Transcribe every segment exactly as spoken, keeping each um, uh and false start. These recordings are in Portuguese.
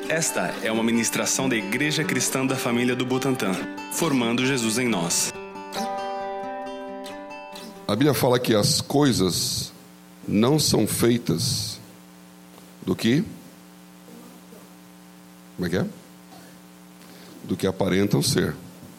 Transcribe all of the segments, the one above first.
Esta é uma ministração da Igreja Cristã da Família do Butantã, formando Jesus em nós. A Bíblia fala que as coisas não são feitas do que? Como é que é? Do que aparentam ser.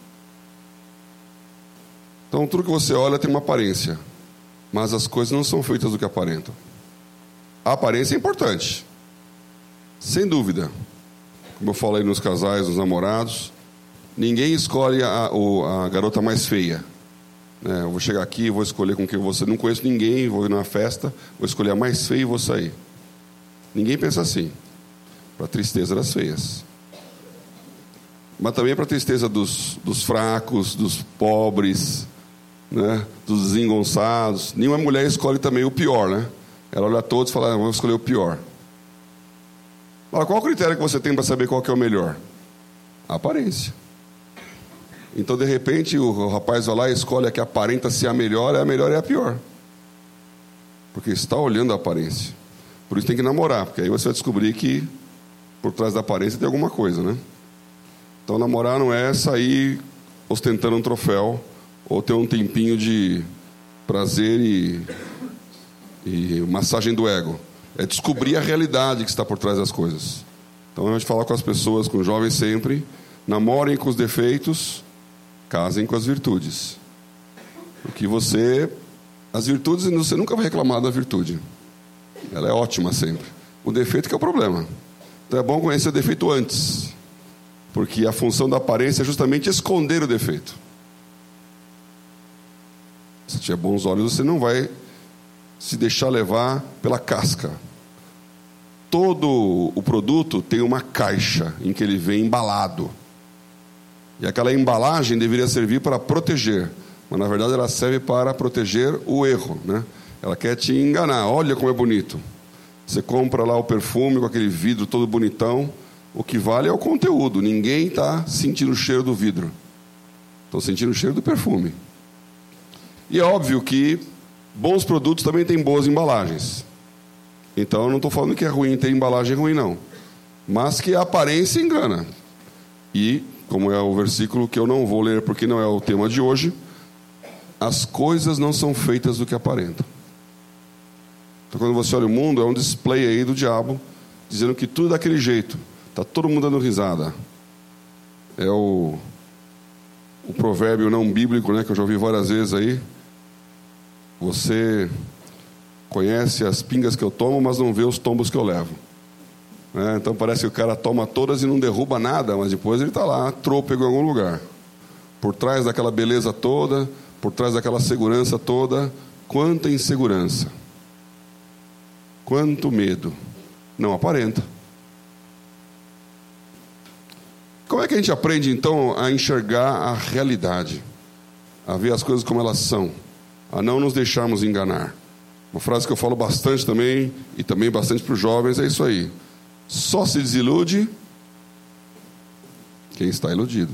Então tudo que você olha tem uma aparência, mas as coisas não são feitas do que aparentam. A aparência é importante, sem dúvida. Como eu falei nos casais, nos namorados, ninguém escolhe a, a garota mais feia. É, eu vou chegar aqui, vou escolher com quem você não conheço ninguém, vou ir numa festa, vou escolher a mais feia e vou sair. Ninguém pensa assim. Para a tristeza das feias. Mas também para a tristeza dos, dos fracos, dos pobres, né, dos desengonçados. Nenhuma mulher escolhe também o pior, né? Ela olha a todos e fala, ah, vou escolher o pior. Fala, qual o critério que você tem para saber qual que é o melhor? A aparência. Então, de repente, o rapaz vai lá e escolhe a que aparenta ser a melhor, é a melhor e a pior. Porque está olhando a aparência. Por isso tem que namorar, porque aí você vai descobrir que por trás da aparência tem alguma coisa, né? Então, namorar não é sair ostentando um troféu ou ter um tempinho de prazer e, e massagem do ego. É descobrir a realidade que está por trás das coisas. Então, a gente fala com as pessoas, com os jovens sempre, namorem com os defeitos, casem com as virtudes. Porque você, as virtudes, você nunca vai reclamar da virtude. Ela é ótima sempre. O defeito que é o problema. Então é bom conhecer o defeito antes. Porque a função da aparência é justamente esconder o defeito. Se tiver bons olhos, você não vai se deixar levar pela casca. Todo o produto tem uma caixa em que ele vem embalado. E aquela embalagem deveria servir para proteger. Mas na verdade ela serve para proteger o erro, né? Ela quer te enganar. Olha como é bonito. Você compra lá o perfume com aquele vidro todo bonitão. O que vale é o conteúdo. Ninguém está sentindo o cheiro do vidro. Estão sentindo o cheiro do perfume. E é óbvio que bons produtos também têm boas embalagens. Então eu não estou falando que é ruim ter embalagem ruim, não. Mas que a aparência engana. E, como é o versículo que eu não vou ler porque não é o tema de hoje, as coisas não são feitas do que aparentam. Então quando você olha o mundo, é um display aí do diabo, dizendo que tudo é daquele jeito. Está todo mundo dando risada. É o, o provérbio não bíblico, né, que eu já ouvi várias vezes aí. Você conhece as pingas que eu tomo, mas não vê os tombos que eu levo. É, então parece que o cara toma todas e não derruba nada, mas depois ele está lá, trôpego em algum lugar. Por trás daquela beleza toda, por trás daquela segurança toda, quanta insegurança. Quanto medo. Não aparenta. Como é que a gente aprende, então, a enxergar a realidade? A ver as coisas como elas são? A não nos deixarmos enganar. Uma frase que eu falo bastante também, e também bastante para os jovens, é isso aí. Só se desilude quem está iludido.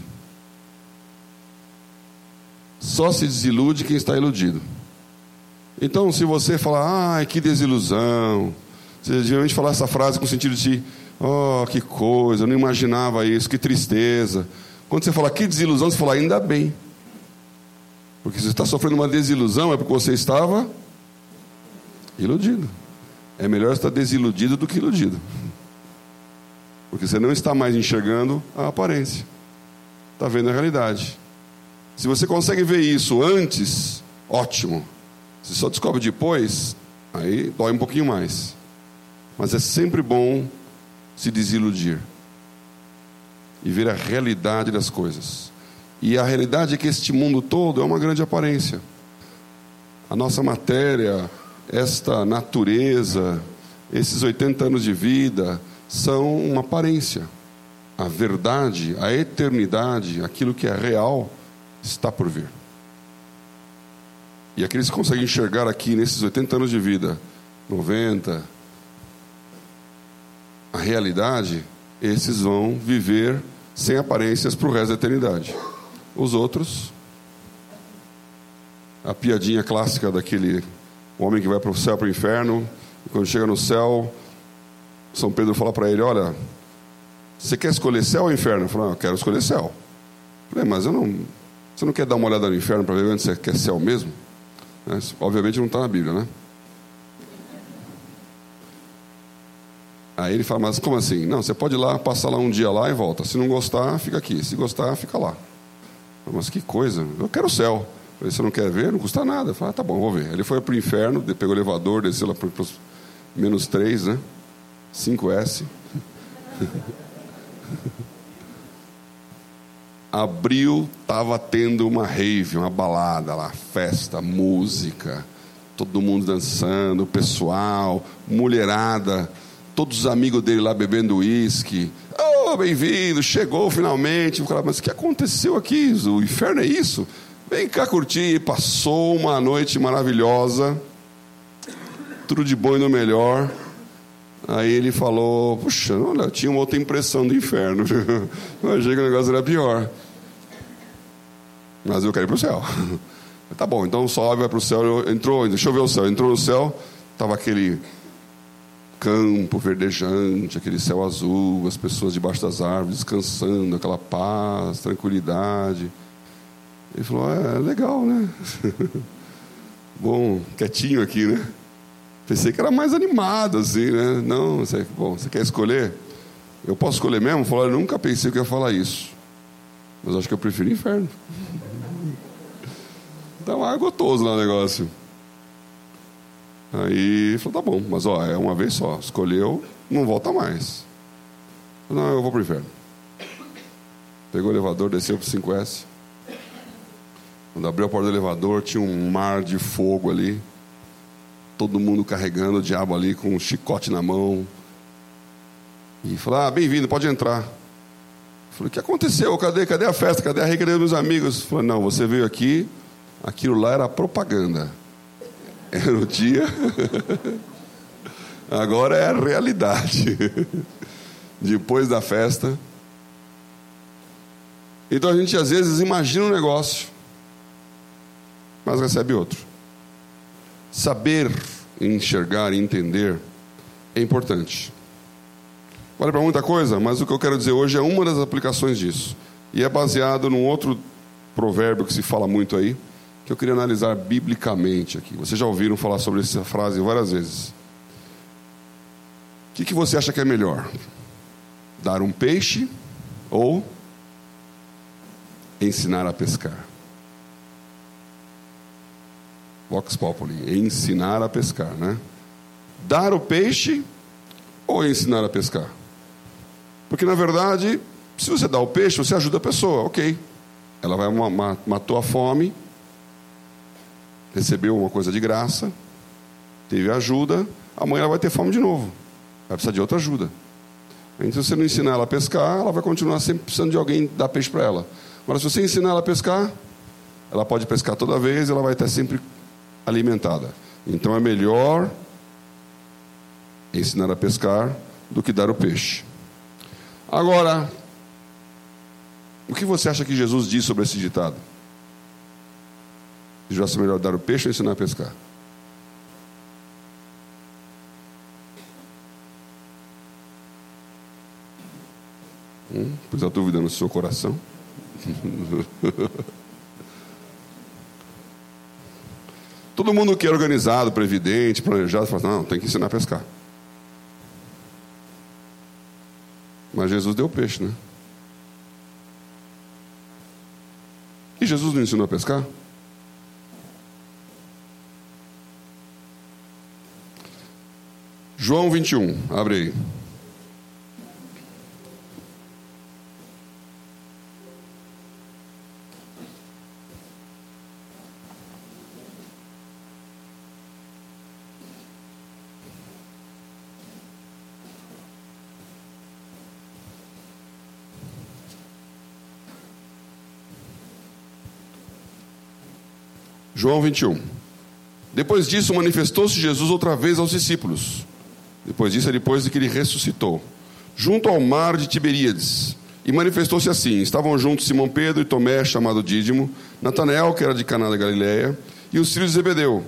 Só se desilude quem está iludido. Então, se você falar, ai, que desilusão, você geralmente falar essa frase com o sentido de, oh, que coisa, eu não imaginava isso, que tristeza. Quando você fala que desilusão, você fala, ainda bem. Porque se você está sofrendo uma desilusão, é porque você estava iludido. É melhor estar desiludido do que iludido. Porque você não está mais enxergando a aparência. Está vendo a realidade. Se você consegue ver isso antes, ótimo. Se só descobre depois, aí dói um pouquinho mais. Mas é sempre bom se desiludir. E ver a realidade das coisas. E a realidade é que este mundo todo é uma grande aparência. A nossa matéria, esta natureza, esses oitenta anos de vida, são uma aparência. A verdade, a eternidade, aquilo que é real, está por vir. E aqueles que conseguem enxergar aqui, nesses oitenta anos de vida, noventa, a realidade, esses vão viver sem aparências para o resto da eternidade. Os outros, a piadinha clássica daquele homem que vai para o céu, para o inferno, e quando chega no céu, São Pedro fala para ele, olha, você quer escolher céu ou inferno? Eu falei, não, eu quero escolher céu. Eu falei, mas eu não, você não quer dar uma olhada no inferno para ver onde você quer céu mesmo? É, obviamente não está na Bíblia, né? Aí ele fala, mas como assim? Não, você pode ir lá, passar lá um dia lá e volta. Se não gostar, fica aqui. Se gostar, fica lá. Falei, mas que coisa, eu quero o céu. Eu falei, você não quer ver? Não custa nada. Eu falei, ah, tá bom, vou ver. Ele foi para o inferno, pegou o elevador, desceu lá para os menos três, né? cinco S. Abril, estava tendo uma rave, uma balada lá, festa, música, todo mundo dançando, o pessoal, mulherada, todos os amigos dele lá bebendo uísque. Oh, bem-vindo, chegou finalmente. Eu falei, mas o que aconteceu aqui? O inferno é isso? Vem cá curtir. Passou uma noite maravilhosa, tudo de bom e do melhor. Aí ele falou, puxa, olha, eu tinha uma outra impressão do inferno. Eu achei que o negócio era pior. Mas eu quero ir para o céu. Tá bom, então sobe, vai para o céu. Entrou, deixa eu ver o céu. Entrou no céu, estava aquele campo verdejante, aquele céu azul, as pessoas debaixo das árvores descansando, aquela paz, tranquilidade. Ele falou, é legal, né? Bom, quietinho aqui, né? Pensei que era mais animado, assim, né? Não, você, bom, você quer escolher? Eu posso escolher mesmo? Falou, eu nunca pensei que eu ia falar isso. Mas acho que eu prefiro inferno. Tá mais gostoso lá o negócio. Aí ele falou, tá bom, mas ó, é uma vez só. Escolheu, não volta mais. Não, eu vou pro inferno. Pegou o elevador, desceu pro cinco S. Quando abriu a porta do elevador, tinha um mar de fogo ali. Todo mundo carregando o diabo ali com um chicote na mão. E falou, ah, bem-vindo, pode entrar. Eu falei, o que aconteceu? Cadê, cadê a festa? Cadê a rei? Cadê os meus amigos? Eu falei, não, você veio aqui, aquilo lá era propaganda. Era o dia, agora é a realidade. Depois da festa. Então a gente às vezes imagina um negócio, mas recebe outro. Saber enxergar e entender é importante. Vale para muita coisa, mas o que eu quero dizer hoje é uma das aplicações disso. E é baseado num outro provérbio que se fala muito aí, que eu queria analisar biblicamente aqui. Vocês já ouviram falar sobre essa frase várias vezes. O que, que você acha que é melhor? Dar um peixe ou ensinar a pescar? Vox Populi, ensinar a pescar, né? Dar o peixe ou ensinar a pescar? Porque, na verdade, se você dá o peixe, você ajuda a pessoa, ok. Ela vai, matou a fome, recebeu uma coisa de graça, teve ajuda, amanhã ela vai ter fome de novo, vai precisar de outra ajuda. Então, se você não ensinar ela a pescar, ela vai continuar sempre precisando de alguém dar peixe para ela. Agora, se você ensinar ela a pescar, ela pode pescar toda vez, ela vai estar sempre alimentada. Então, é melhor ensinar a pescar do que dar o peixe. Agora, o que você acha que Jesus diz sobre esse ditado? Já é melhor dar o peixe ou ensinar a pescar? Hum, pôs a dúvida no seu coração? Todo mundo que é organizado, previdente, planejado, fala, não, tem que ensinar a pescar. Mas Jesus deu peixe, né? E Jesus não ensinou a pescar? João vinte e um, abre aí. João vinte e um. Depois disso, manifestou-se Jesus outra vez aos discípulos. Depois disso, é depois de que ele ressuscitou, junto ao mar de Tiberíades. E manifestou-se assim: estavam juntos Simão Pedro e Tomé, chamado Dídimo, Natanael, que era de Caná da Galileia, e os filhos de Zebedeu,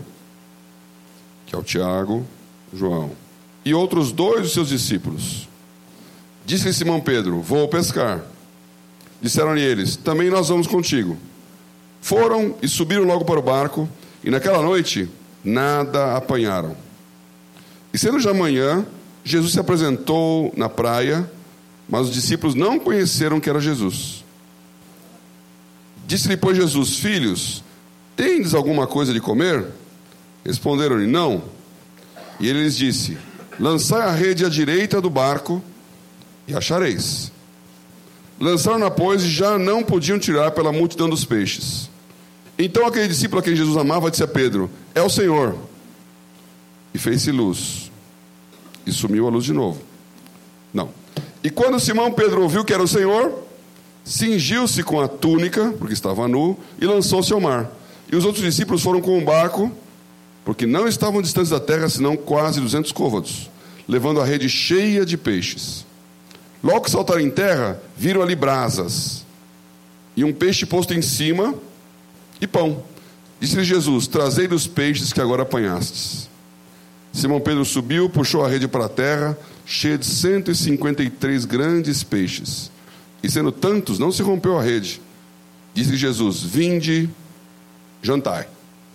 que é o Tiago, João, e outros dois dos seus discípulos. Disse-lhe Simão Pedro: vou pescar. Disseram-lhe eles: também nós vamos contigo. Foram e subiram logo para o barco, e naquela noite nada apanharam. E sendo já manhã, Jesus se apresentou na praia, mas os discípulos não conheceram que era Jesus. Disse-lhe, pois, Jesus: filhos, tendes alguma coisa de comer? Responderam-lhe: não. E ele lhes disse: lançai a rede à direita do barco e achareis. Lançaram-na, pois, e já não podiam tirar pela multidão dos peixes. Então aquele discípulo a quem Jesus amava disse a Pedro: é o Senhor. E fez-se luz, e sumiu a luz de novo. Não. E quando Simão Pedro ouviu que era o Senhor, cingiu-se com a túnica, porque estava nu, e lançou-se ao mar. E os outros discípulos foram com o barco, porque não estavam distantes da terra, senão quase duzentos côvados, levando a rede cheia de peixes. Logo que saltaram em terra, viram ali brasas, e um peixe posto em cima, e pão. Disse-lhe Jesus: trazei os peixes que agora apanhastes. Simão Pedro subiu, puxou a rede para a terra, cheia de cento e cinquenta e três grandes peixes. E sendo tantos, não se rompeu a rede. Disse-lhe Jesus: vinde, jantai.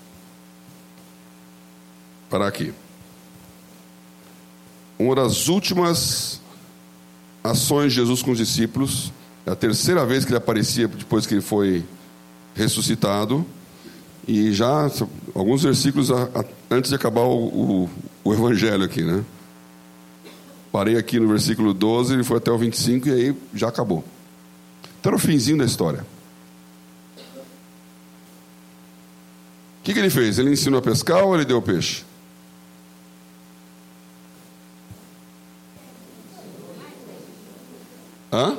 Parar aqui. Uma das últimas ações de Jesus com os discípulos, é a terceira vez que ele aparecia depois que ele foi ressuscitado, e já alguns versículos a, a, antes de acabar o, o, o evangelho aqui, né? Parei aqui no versículo doze, ele foi até o vinte e cinco e aí já acabou. Então era o finzinho da história. O que, que ele fez? Ele ensinou a pescar ou ele deu peixe? Hã?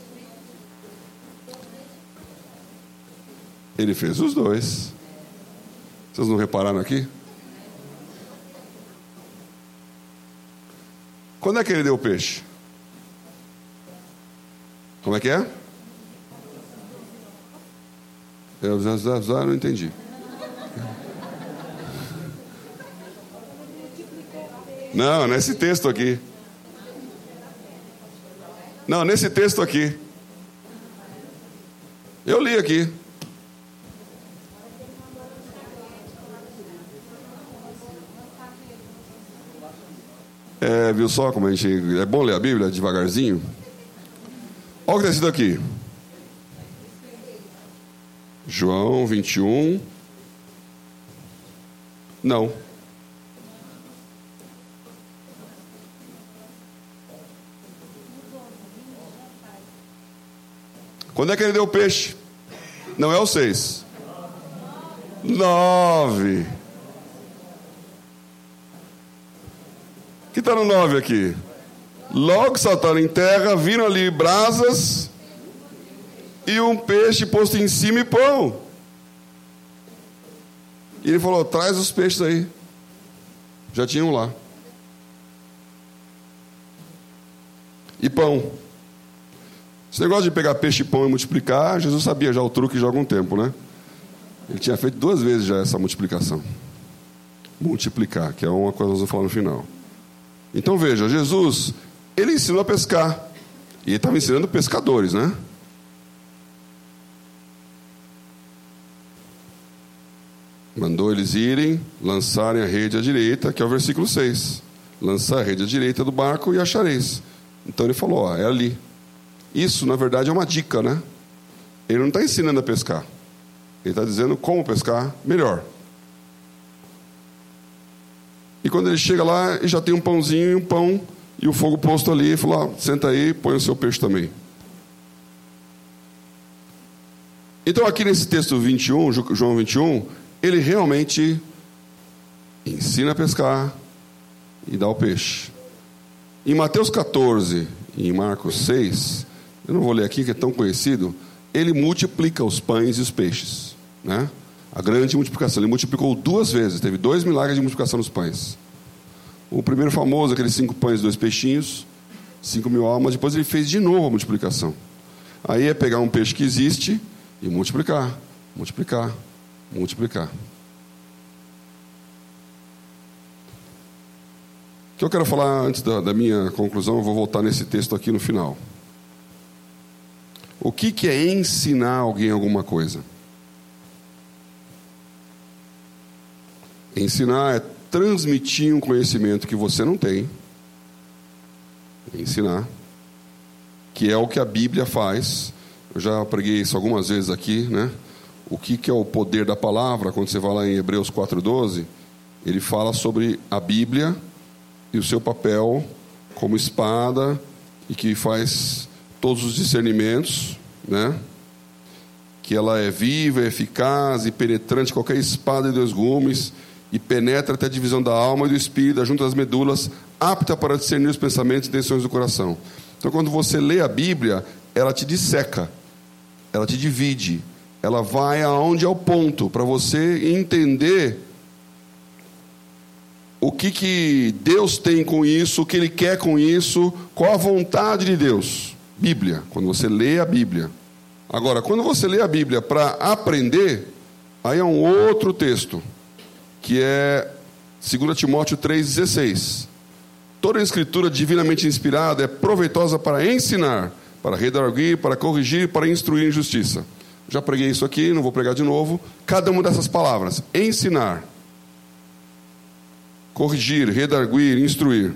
Ele fez os dois. Vocês não repararam aqui? Quando é que ele deu o peixe? Como é que é? Eu já, já, já não entendi. Não, nesse texto aqui. Não, nesse texto aqui. Eu li aqui. É, viu só como a gente... É bom ler a Bíblia devagarzinho? Olha o que está escrito aqui. João vinte e um. Não. Quando é que ele deu o peixe? Não é o seis. Nove. O que está no nove aqui? Logo saltaram em terra, viram ali brasas e um peixe posto em cima e pão. E ele falou: traz os peixes aí. Já tinham lá. E pão. Esse negócio de pegar peixe e pão e multiplicar, Jesus sabia já o truque já há algum tempo, né? Ele tinha feito duas vezes já essa multiplicação. Multiplicar, que é uma coisa que nós vamos falar no final. Então veja, Jesus, ele ensinou a pescar. E ele estava ensinando pescadores, né? Mandou eles irem, lançarem a rede à direita, que é o versículo seis. Lançar a rede à direita do barco e achareis. Então ele falou, ó, é ali. Isso, na verdade, é uma dica, né? Ele não está ensinando a pescar. Ele está dizendo como pescar melhor. E quando ele chega lá, ele já tem um pãozinho e um pão e o fogo posto ali. Ele falou, ah, senta aí, põe o seu peixe também. Então aqui nesse texto vinte e um, João vinte e um, ele realmente ensina a pescar e dá o peixe. Em Mateus catorze e em Marcos seis, eu não vou ler aqui que é tão conhecido, ele multiplica os pães e os peixes, né? A grande multiplicação, ele multiplicou duas vezes, teve dois milagres de multiplicação dos pães. O primeiro famoso, aqueles cinco pães e dois peixinhos, cinco mil almas, depois ele fez de novo a multiplicação. Aí é pegar um peixe que existe e multiplicar, multiplicar, multiplicar. que eu quero falar antes da, da minha conclusão, eu vou voltar nesse texto aqui no final. O que, que é ensinar alguém alguma coisa? Ensinar é transmitir um conhecimento que você não tem. Ensinar. Que é o que a Bíblia faz. Eu já preguei isso algumas vezes aqui, né? O que, que é o poder da palavra? Quando você vai lá em Hebreus quatro, doze, ele fala sobre a Bíblia e o seu papel como espada e que faz todos os discernimentos, né? Que ela é viva, eficaz e penetrante, qualquer espada de dois gumes, e penetra até a divisão da alma e do espírito, junto às medulas, apta para discernir os pensamentos e intenções do coração. Então, quando você lê a Bíblia, ela te disseca, ela te divide, ela vai aonde é o ponto, para você entender o que, que Deus tem com isso, o que Ele quer com isso, qual a vontade de Deus. Bíblia, quando você lê a Bíblia. Agora, quando você lê a Bíblia para aprender, aí é um outro texto, que é dois Timóteo três, dezesseis. Toda a escritura divinamente inspirada é proveitosa para ensinar, para redarguir, para corrigir, para instruir em justiça. Já preguei isso aqui, não vou pregar de novo. Cada uma dessas palavras, ensinar, corrigir, redarguir, instruir.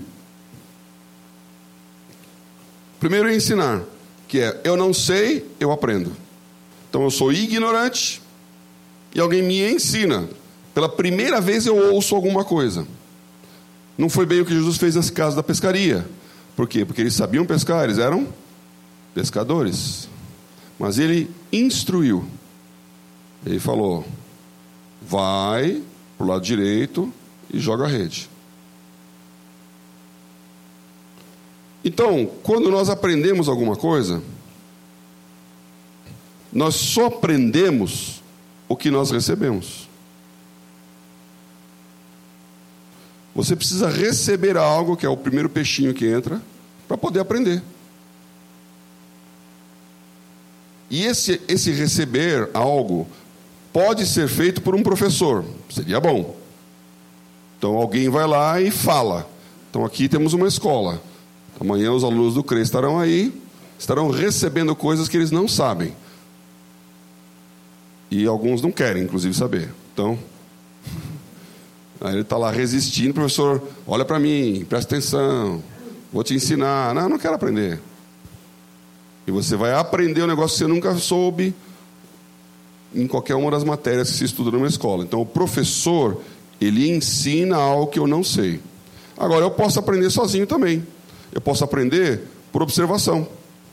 Primeiro é ensinar, que é, eu não sei, eu aprendo. Então eu sou ignorante e alguém me ensina. Pela primeira vez eu ouço alguma coisa. Não foi bem o que Jesus fez nesse caso da pescaria. Por quê? Porque eles sabiam pescar, eles eram pescadores. Mas ele instruiu. Ele falou, vai para o lado direito e joga a rede. Então, quando nós aprendemos alguma coisa, nós só aprendemos o que nós recebemos. Você precisa receber algo, que é o primeiro peixinho que entra, para poder aprender. E esse, esse receber algo pode ser feito por um professor. Seria bom. Então alguém vai lá e fala. Então aqui temos uma escola. Amanhã os alunos do C R E estarão aí, estarão recebendo coisas que eles não sabem. E alguns não querem, inclusive, saber. Então... Aí ele está lá resistindo, professor, olha para mim, presta atenção, vou te ensinar. Não, eu não quero aprender. E você vai aprender um negócio que você nunca soube em qualquer uma das matérias que se estuda numa escola. Então o professor, ele ensina algo que eu não sei. Agora eu posso aprender sozinho também. Eu posso aprender por observação.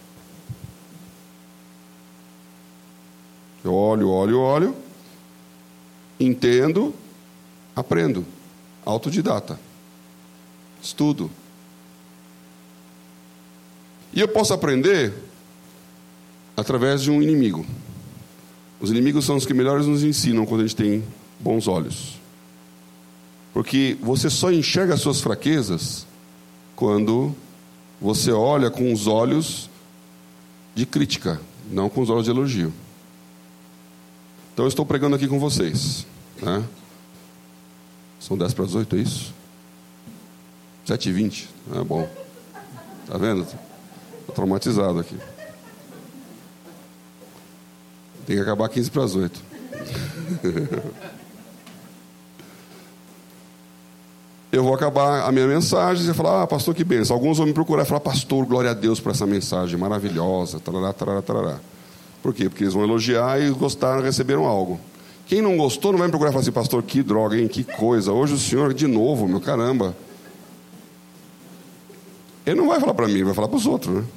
Eu olho, olho, olho, entendo, aprendo, autodidata, estudo. E eu posso aprender através de um inimigo. Os inimigos são os que melhores nos ensinam quando a gente tem bons olhos. Porque você só enxerga as suas fraquezas quando você olha com os olhos de crítica, não com os olhos de elogio. Então eu estou pregando aqui com vocês, né? São dez para as oito, é isso? sete e vinte. É bom. Tá vendo? Estou traumatizado aqui. Tem que acabar quinze para as oito. Eu vou acabar a minha mensagem e você falar, ah, pastor, que bênção. Alguns vão me procurar e falar, pastor, glória a Deus por essa mensagem maravilhosa. Tarará, tarará, tarará. Por quê? Porque eles vão elogiar e gostaram, receberam algo. Quem não gostou não vai me procurar e falar assim, pastor, que droga, hein? Que coisa. Hoje o senhor, de novo, meu caramba. Ele não vai falar para mim, ele vai falar para os outros, né?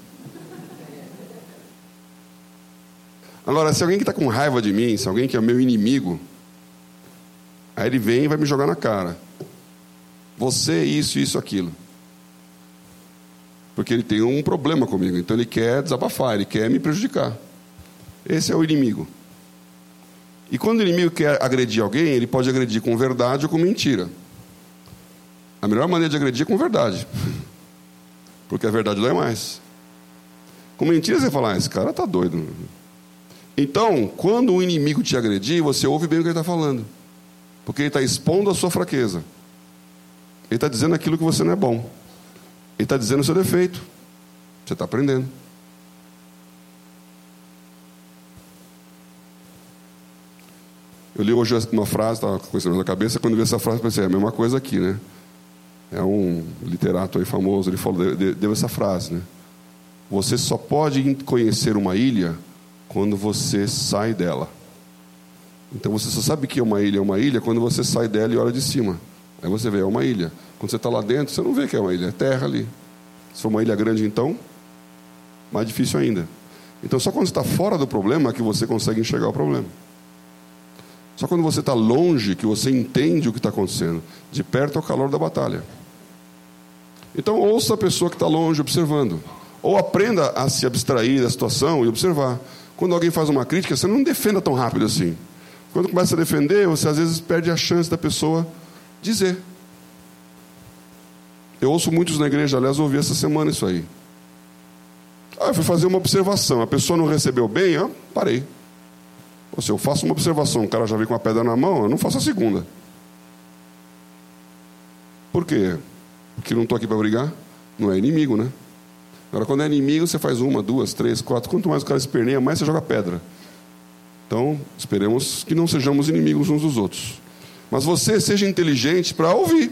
Agora, se alguém que está com raiva de mim, se alguém que é meu inimigo, aí ele vem e vai me jogar na cara. Você, isso, isso, aquilo. Porque ele tem um problema comigo. Então ele quer desabafar, ele quer me prejudicar. Esse é o inimigo. E quando o inimigo quer agredir alguém, ele pode agredir com verdade ou com mentira. A melhor maneira de agredir é com verdade. Porque a verdade dói mais. Com mentira você fala, ah, esse cara está doido. Então, quando o inimigo te agredir, você ouve bem o que ele está falando. Porque ele está expondo a sua fraqueza. Ele está dizendo aquilo que você não é bom. Ele está dizendo o seu defeito. Você está aprendendo. Eu li hoje uma frase, estava com isso na cabeça, quando vi essa frase, pensei, é a mesma coisa aqui, né? É um literato aí famoso, ele falou, deu essa frase, né? Você só pode conhecer uma ilha quando você sai dela. Então você só sabe que é uma ilha é uma ilha quando você sai dela e olha de cima. Aí você vê, é uma ilha. Quando você está lá dentro, você não vê que é uma ilha, é terra ali. Se for uma ilha grande, então, mais difícil ainda. Então só quando você está fora do problema que você consegue enxergar o problema. Só quando você está longe que você entende o que está acontecendo. De perto é o calor da batalha. Então ouça a pessoa que está longe observando. Ou aprenda a se abstrair da situação e observar. Quando alguém faz uma crítica, você não defenda tão rápido assim. Quando começa a defender, você às vezes perde a chance da pessoa dizer. Eu ouço muitos na igreja, aliás, eu ouvi essa semana isso aí. Ah, eu fui fazer uma observação, a pessoa não recebeu bem, eu parei. Ou seja, eu faço uma observação, o cara já vem com a pedra na mão, eu não faço a segunda. Por quê? Porque não estou aqui para brigar? Não é inimigo, né? Agora, quando é inimigo, você faz uma, duas, três, quatro. Quanto mais o cara esperneia, mais você joga pedra. Então, esperemos que não sejamos inimigos uns dos outros. Mas você seja inteligente para ouvir.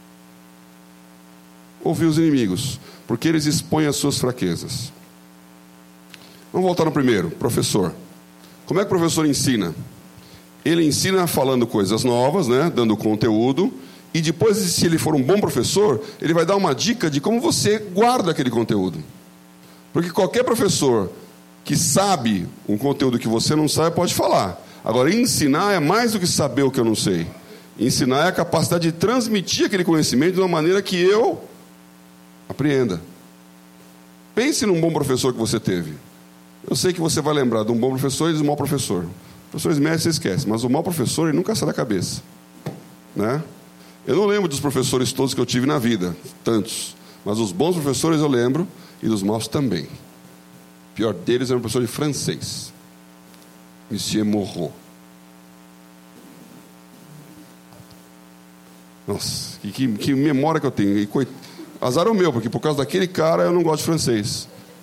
Ouvir os inimigos. Porque eles expõem as suas fraquezas. Vamos voltar no primeiro, professor. Como é que o professor ensina? Ele ensina falando coisas novas, né? Dando conteúdo. E depois, se ele for um bom professor, ele vai dar uma dica de como você guarda aquele conteúdo. Porque qualquer professor que sabe um conteúdo que você não sabe, pode falar. Agora, ensinar é mais do que saber o que eu não sei. Ensinar é a capacidade de transmitir aquele conhecimento de uma maneira que eu apreenda. Pense num bom professor que você teve. Eu sei que você vai lembrar de um bom professor e de um mau professor. Professores médicos você esquece, mas o mau professor ele nunca sai da cabeça. Né? Eu não lembro dos professores todos que eu tive na vida, tantos. Mas os bons professores eu lembro e dos maus também. O pior deles era um professor de francês. Monsieur Moreau. Nossa, que, que, que memória que eu tenho. E coit... Azar é o meu, porque por causa daquele cara eu não gosto de francês.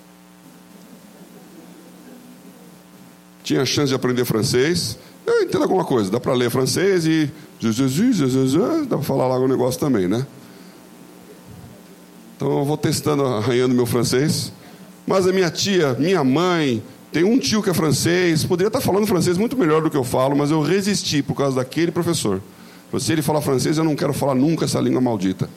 Tinha chance de aprender francês. Eu entendo alguma coisa. Dá para ler francês e... Dá para falar lá um negócio também, né? Então eu vou testando, arranhando meu francês. Mas a minha tia, minha mãe... Tem um tio que é francês. Poderia estar falando francês muito melhor do que eu falo, mas eu resisti por causa daquele professor. Se ele falar francês, eu não quero falar nunca essa língua maldita.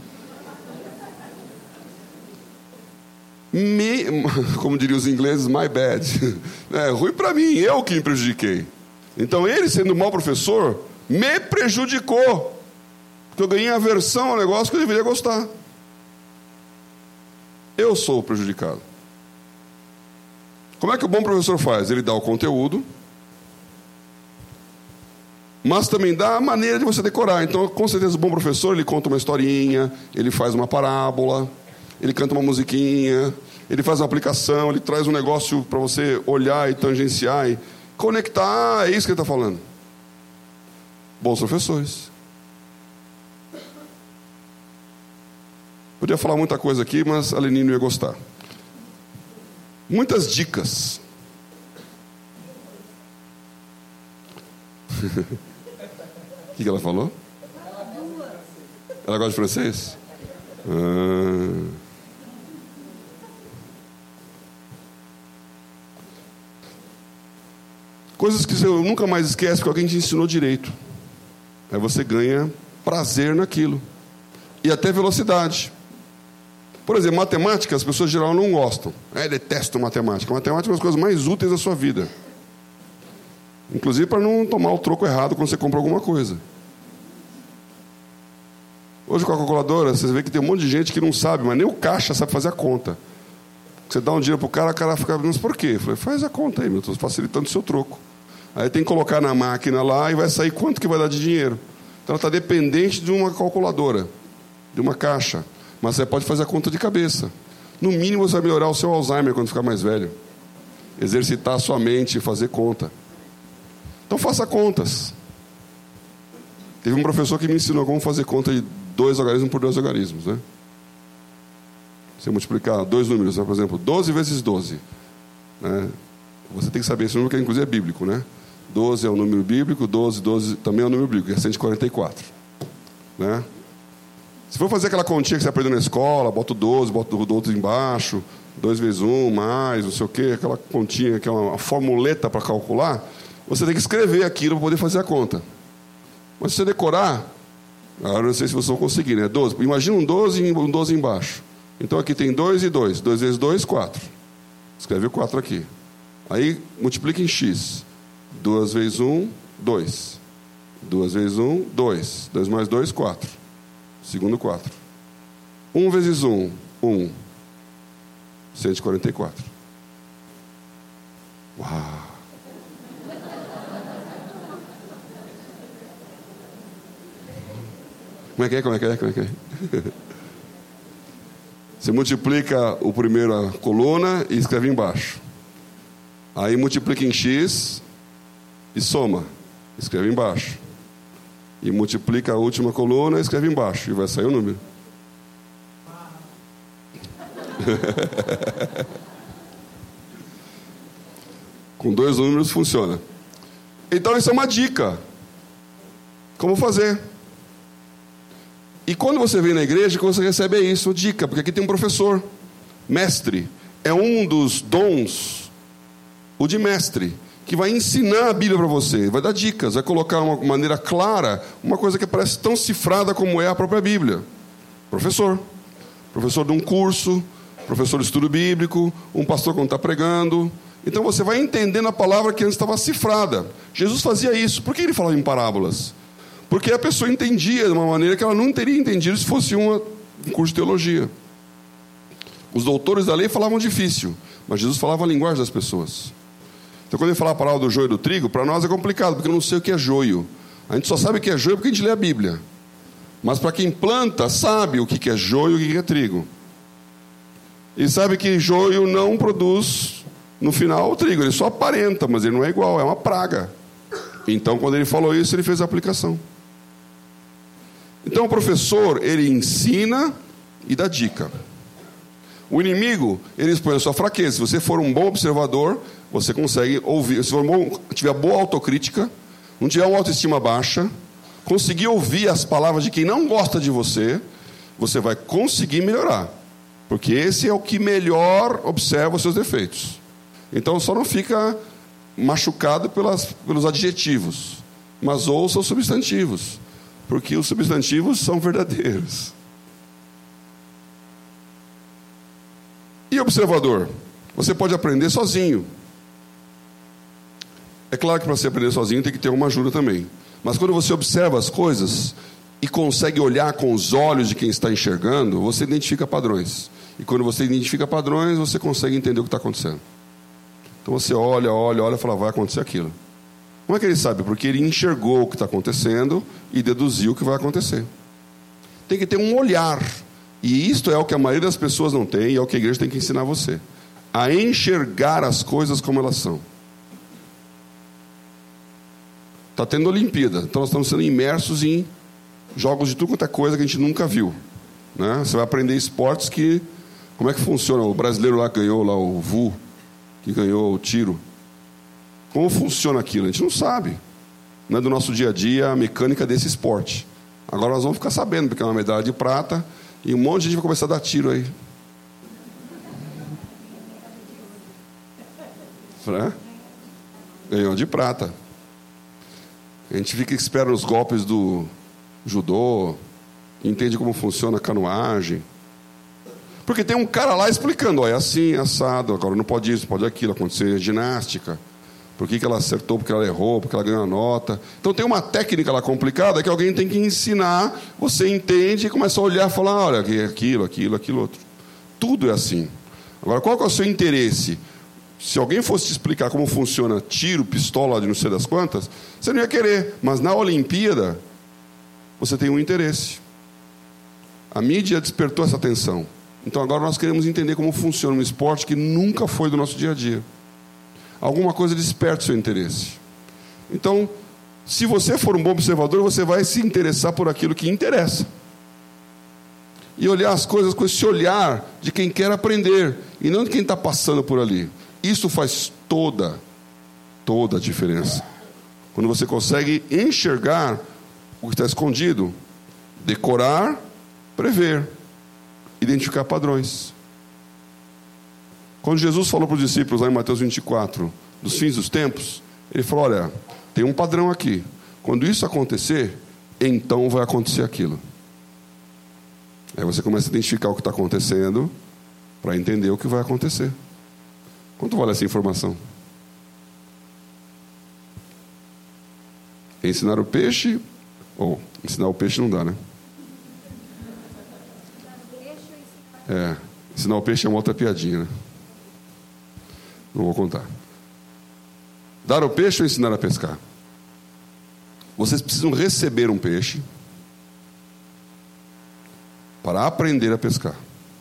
Me, como diriam os ingleses, my bad. É ruim para mim, eu que me prejudiquei. Então ele, sendo um mau professor, me prejudicou. Porque eu ganhei aversão ao negócio que eu deveria gostar. Eu sou o prejudicado. Como é que o bom professor faz? Ele dá o conteúdo, mas também dá a maneira de você decorar. Então, com certeza, o bom professor, ele conta uma historinha, ele faz uma parábola, ele canta uma musiquinha, ele faz uma aplicação, ele traz um negócio para você olhar e tangenciar e conectar. É isso que ele está falando. Bons professores. Podia falar muita coisa aqui, mas a Leni não ia gostar. Muitas dicas. O que, que ela falou? Ela gosta de francês? Ah. Coisas que você nunca mais esquece que alguém te ensinou direito. Aí você ganha prazer naquilo. E até velocidade. Por exemplo, matemática, as pessoas em geral não gostam. É, detestam matemática. Matemática é uma das coisas mais úteis da sua vida. Inclusive para não tomar o troco errado quando você compra alguma coisa. Hoje com a calculadora, você vê que tem um monte de gente que não sabe, mas nem o caixa sabe fazer a conta. Você dá um dinheiro para o cara, o cara fica... Mas por quê? Eu falei, faz a conta aí, meu, estou facilitando o seu troco. Aí tem que colocar na máquina lá e vai sair quanto que vai dar de dinheiro. Então ela está dependente de uma calculadora, de uma caixa. Mas você pode fazer a conta de cabeça. No mínimo você vai melhorar o seu Alzheimer quando ficar mais velho. Exercitar a sua mente e fazer conta. Então faça contas. Teve um professor que me ensinou como fazer conta de dois algarismos por dois algarismos, né? Você multiplicar dois números, né? Por exemplo, doze vezes doze. Né? Você tem que saber esse número, que inclusive é bíblico, né? doze é um número bíblico, doze, doze também é um número bíblico, é cento e quarenta e quatro. Né? Se for fazer aquela continha que você aprendeu na escola, bota o doze, bota o doze embaixo, dois vezes um, mais, não sei o quê, aquela continha que é uma formuleta para calcular, você tem que escrever aquilo para poder fazer a conta. Mas se você decorar, agora não sei se vocês vão conseguir, né? doze. Imagina um doze e um doze embaixo. Então aqui tem dois e dois. dois vezes dois, quatro. Escreve o quatro aqui. Aí multiplica em x. duas vezes um, dois. duas vezes um, dois. dois mais dois, quatro. Segundo, quatro. um vezes um, um. cento e quarenta e quatro. Uau! Como é que é? Como é que é? Como é que é? Você multiplica o primeiro a coluna e escreve embaixo. Aí multiplica em x e soma. Escreve embaixo. E multiplica a última coluna e escreve embaixo. E vai sair o número. Com dois números funciona. Então isso é uma dica. Como fazer? E quando você vem na igreja, quando você recebe é isso, dica, porque aqui tem um professor, mestre. É um dos dons, o de mestre, que vai ensinar a Bíblia para você, vai dar dicas, vai colocar uma maneira clara, uma coisa que parece tão cifrada como é a própria Bíblia. Professor. Professor de um curso, professor de estudo bíblico, um pastor quando está pregando. Então você vai entendendo a palavra que antes estava cifrada. Jesus fazia isso. Por que ele falava em parábolas? Porque a pessoa entendia de uma maneira que ela não teria entendido se fosse uma, um curso de teologia. Os doutores da lei falavam difícil, mas Jesus falava a linguagem das pessoas. Então quando ele fala a parábola do joio e do trigo, para nós é complicado, porque eu não sei o que é joio. A gente só sabe o que é joio porque a gente lê a Bíblia. Mas para quem planta, sabe o que é joio e o que é trigo. E sabe que joio não produz, no final, o trigo. Ele só aparenta, mas ele não é igual, é uma praga. Então quando ele falou isso, ele fez a aplicação. Então o professor, ele ensina e dá dica. O inimigo, ele expõe a sua fraqueza. Se você for um bom observador, você consegue ouvir. Se for um bom, tiver boa autocrítica, não tiver uma autoestima baixa, conseguir ouvir as palavras de quem não gosta de você, você vai conseguir melhorar. Porque esse é o que melhor observa os seus defeitos. Então só não fica machucado pelas, pelos adjetivos, mas ouça os substantivos. Porque os substantivos são verdadeiros. E observador? Você pode aprender sozinho. É claro que para você aprender sozinho tem que ter uma ajuda também. Mas quando você observa as coisas e consegue olhar com os olhos de quem está enxergando, você identifica padrões. E quando você identifica padrões, você consegue entender o que está acontecendo. Então você olha, olha, olha e fala, vai acontecer aquilo. Como é que ele sabe? Porque ele enxergou o que está acontecendo e deduziu o que vai acontecer. Tem que ter um olhar. E isto é o que a maioria das pessoas não tem, e é o que a igreja tem que ensinar você. A enxergar as coisas como elas são. Está tendo Olimpíada, então nós estamos sendo imersos em jogos de tudo quanto é coisa que a gente nunca viu. Né? Você vai aprender esportes que... Como é que funciona? O brasileiro lá ganhou lá o V U, que ganhou o tiro. Como funciona aquilo? A gente não sabe. Não é do nosso dia a dia a mecânica desse esporte. Agora nós vamos ficar sabendo, porque é uma medalha de prata e um monte de gente vai começar a dar tiro aí. Né? Ganhou de prata. A gente fica espera os golpes do judô, entende como funciona a canoagem. Porque tem um cara lá explicando, ó, é assim, assado, agora não pode isso, não pode aquilo, acontecer ginástica. Por que que ela acertou, porque ela errou, porque ela ganhou a nota. Então tem uma técnica lá complicada que alguém tem que ensinar, você entende e começa a olhar e falar, olha, aquilo, aquilo, aquilo outro. Tudo é assim. Agora, qual que é o seu interesse? Se alguém fosse te explicar como funciona tiro, pistola, de não sei das quantas, você não ia querer. Mas na Olimpíada, você tem um interesse. A mídia despertou essa atenção. Então agora nós queremos entender como funciona um esporte que nunca foi do nosso dia a dia. Alguma coisa desperta o seu interesse. Então, se você for um bom observador, você vai se interessar por aquilo que interessa. e olhar as coisas com esse olhar de quem quer aprender e não de quem está passando por ali. Isso faz toda, toda a diferença. Quando você consegue enxergar o que está escondido, decorar, prever, identificar padrões. Quando Jesus falou para os discípulos lá em Mateus vinte e quatro, dos fins dos tempos, ele falou, olha, tem um padrão aqui. Quando isso acontecer, então vai acontecer aquilo. Aí você começa a identificar o que está acontecendo para entender o que vai acontecer. Quanto vale essa informação? Ensinar o peixe... Ou, oh, ensinar o peixe não dá, né? É, ensinar o peixe é uma outra piadinha, né? Não vou contar. Dar o peixe ou ensinar a pescar? Vocês precisam receber um peixe para aprender a pescar.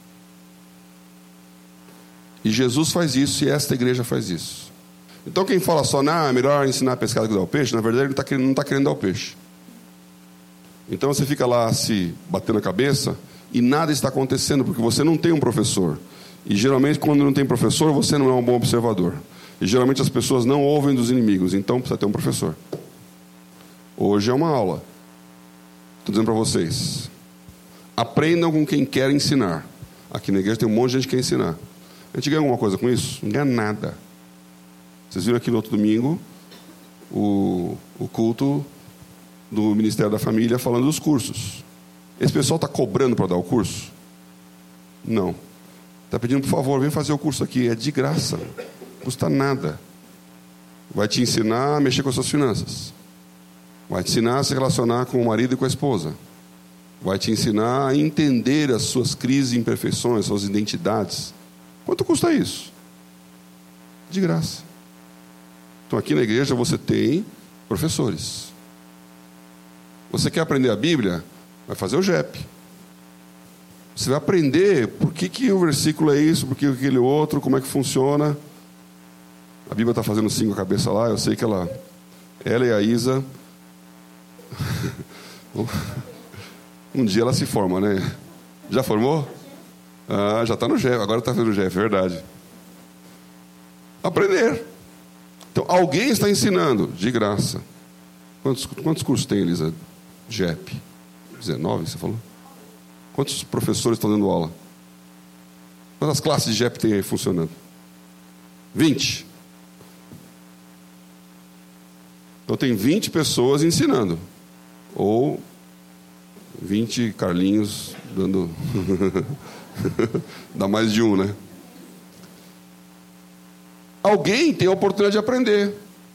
E Jesus faz isso e esta igreja faz isso. Então quem fala só, não, é melhor ensinar a pescar do que dar o peixe, na verdade ele não está querendo, não está querendo dar o peixe. Então você fica lá se batendo a cabeça e nada está acontecendo, porque você não tem um professor. E geralmente quando não tem professor, você não é um bom observador. E geralmente as pessoas não ouvem dos inimigos, então precisa ter um professor. Hoje é uma aula. Estou dizendo para vocês, aprendam com quem quer ensinar. Aqui na igreja tem um monte de gente que quer ensinar. A gente ganha alguma coisa com isso? Não ganha nada. Vocês viram aqui no outro domingo o, o culto do Ministério da Família falando dos cursos. Esse pessoal está cobrando para dar o curso? Não. Está pedindo, por favor, vem fazer o curso aqui. É de graça. Não custa nada. Vai te ensinar a mexer com as suas finanças. Vai te ensinar a se relacionar com o marido e com a esposa. Vai te ensinar a entender as suas crises e imperfeições, suas identidades. Quanto custa isso? De graça. Então aqui na igreja você tem professores. Você quer aprender a Bíblia? Vai fazer o G E P. Você vai aprender por que, que o versículo é isso, por que aquele outro, como é que funciona. A Bíblia está fazendo sim com a cabeça lá, eu sei que ela, ela e a Isa, um dia ela se forma, né? Já formou? Ah, já está no G E F, agora está fazendo o G E F, é verdade. Aprender. Então, alguém está ensinando, de graça. Quantos, quantos cursos tem, Elisa? G E P? dezenove, você falou? Quantos professores estão dando aula? Quantas classes de G E P tem aí funcionando? vinte. Então tem vinte pessoas ensinando. Ou vinte Carlinhos dando... Dá mais de um, né? Alguém tem a oportunidade de aprender.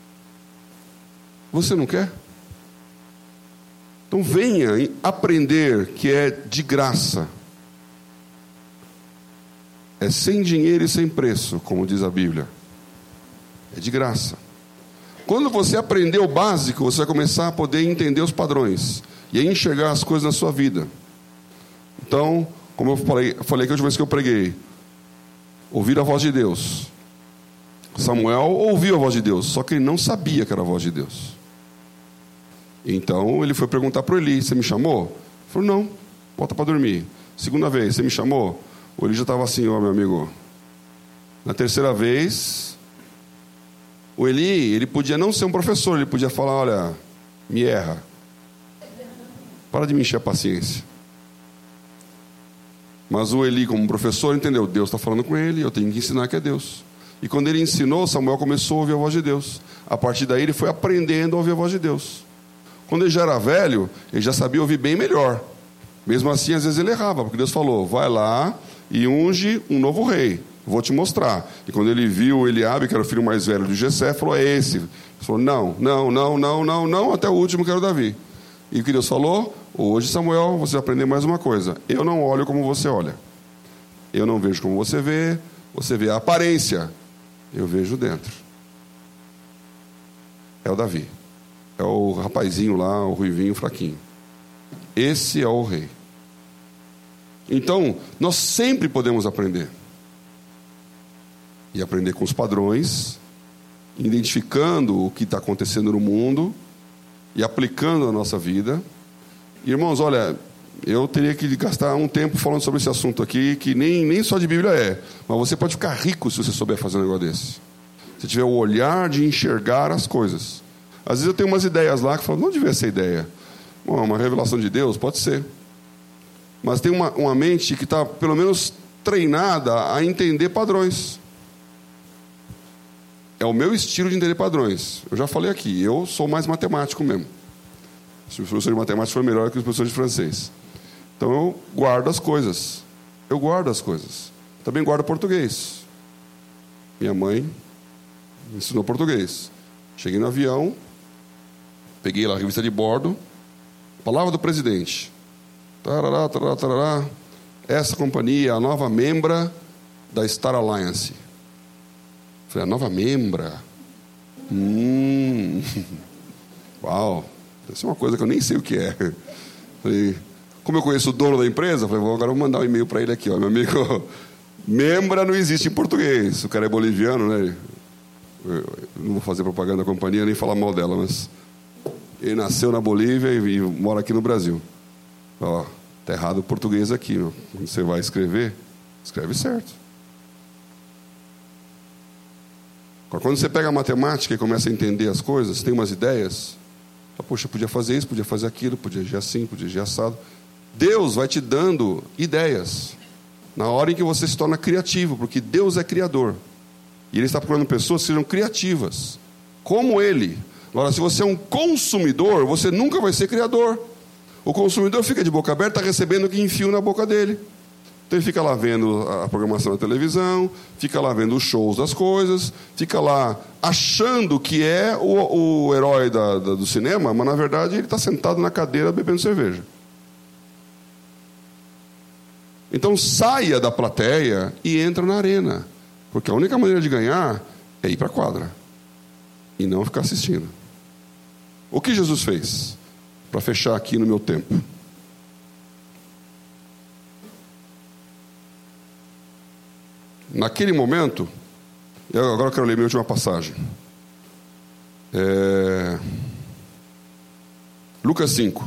Você não quer? Então venha aprender, que é de graça. É sem dinheiro e sem preço, como diz a Bíblia. É de graça. Quando você aprender o básico, você vai começar a poder entender os padrões e a enxergar as coisas na sua vida. Então, como eu falei, falei que a última vez que eu preguei, ouvir a voz de Deus. Samuel ouviu a voz de Deus, só que ele não sabia que era a voz de Deus. Então ele foi perguntar para Eli, você me chamou? Ele falou, não, volta para dormir. Segunda vez, você me chamou? O Eli já estava assim, ó, meu amigo. Na terceira vez, o Eli, ele podia não ser um professor, ele podia falar, olha, me erra. Para de me encher a paciência. Mas o Eli, como professor, entendeu, Deus está falando com ele, eu tenho que ensinar que é Deus. E quando ele ensinou, Samuel começou a ouvir a voz de Deus. A partir daí ele foi aprendendo a ouvir a voz de Deus. Quando ele já era velho, ele já sabia ouvir bem melhor. Mesmo assim, às vezes ele errava, porque Deus falou, vai lá e unge um novo rei, vou te mostrar. E quando ele viu Eliabe, que era o filho mais velho de Jessé, falou, é esse. Ele falou, não, não, não, não, não, não, até o último que era o Davi. E o que Deus falou? Hoje, Samuel, você vai aprender mais uma coisa. Eu não olho como você olha. Eu não vejo como você vê. Você vê a aparência. Eu vejo dentro. É o Davi. É o rapazinho lá, o ruivinho fraquinho. Esse é o rei. Então, nós sempre podemos aprender. E aprender com os padrões, identificando o que está acontecendo no mundo e aplicando na nossa vida. Irmãos, olha, eu teria que gastar um tempo falando sobre esse assunto aqui, que nem, nem só de Bíblia é. Mas você pode ficar rico se você souber fazer um negócio desse. Se tiver o olhar de enxergar as coisas. Às vezes eu tenho umas ideias lá que eu falo, não devia ser ideia. Bom, uma revelação de Deus? Pode ser. Mas tem uma, uma mente que está, pelo menos, treinada a entender padrões. É o meu estilo de entender padrões. Eu já falei aqui, eu sou mais matemático mesmo. Se o professor de matemática for melhor que os professores de francês. Então eu guardo as coisas. Eu guardo as coisas. Também guardo português. Minha mãe me ensinou português. Cheguei no avião, peguei lá a revista de bordo, palavra do presidente. Tarará, tarará, tarará. Essa companhia é a nova membra da Star Alliance. Falei, a nova membra? Hum. Uau. Deve ser uma coisa que eu nem sei o que é. Falei, como eu conheço o dono da empresa, falei, agora eu vou mandar um e-mail para ele aqui, ó, meu amigo. Membra não existe em português. O cara é boliviano, né? Eu não vou fazer propaganda da companhia, nem falar mal dela, mas ele nasceu na Bolívia e mora aqui no Brasil. Ó, tá errado o português aqui, ó. Quando você vai escrever, escreve certo. Quando você pega a matemática e começa a entender as coisas, tem umas ideias, fala, poxa, podia fazer isso, podia fazer aquilo, podia agir assim, podia agir assado. Deus vai te dando ideias na hora em que você se torna criativo, porque Deus é criador. E Ele está procurando pessoas que sejam criativas, como Ele. Agora, se você é um consumidor, você nunca vai ser criador. O consumidor fica de boca aberta, recebendo o que enfia na boca dele. Então ele fica lá vendo a programação da televisão, fica lá vendo os shows das coisas, fica lá achando que é o, o herói da, da, do cinema, mas na verdade ele está sentado na cadeira bebendo cerveja. Então saia da plateia e entra na arena. Porque a única maneira de ganhar é ir para a quadra. E não ficar assistindo. O que Jesus fez? Para fechar aqui no meu tempo. Naquele momento, eu agora quero ler minha última passagem. É... Lucas cinco.